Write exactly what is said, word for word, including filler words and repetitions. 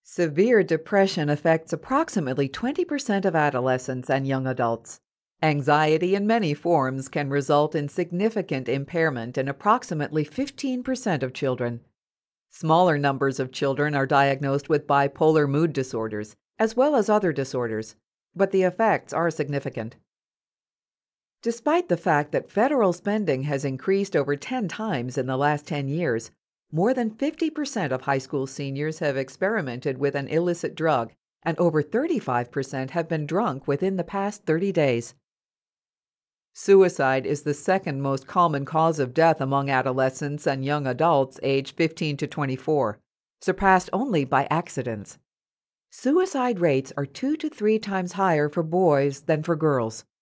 Severe depression affects approximately twenty percent of adolescents and young adults. Anxiety in many forms can result in significant impairment in approximately fifteen percent of children. Smaller numbers of children are diagnosed with bipolar mood disorders, as well as other disorders, but the effects are significant. Despite the fact that federal spending has increased over ten times in the last ten years, more than fifty percent of high school seniors have experimented with an illicit drug, and over thirty-five percent have been drunk within the past thirty days. Suicide is the second most common cause of death among adolescents and young adults aged fifteen to twenty-four, surpassed only by accidents. Suicide rates are two to three times higher for boys than for girls.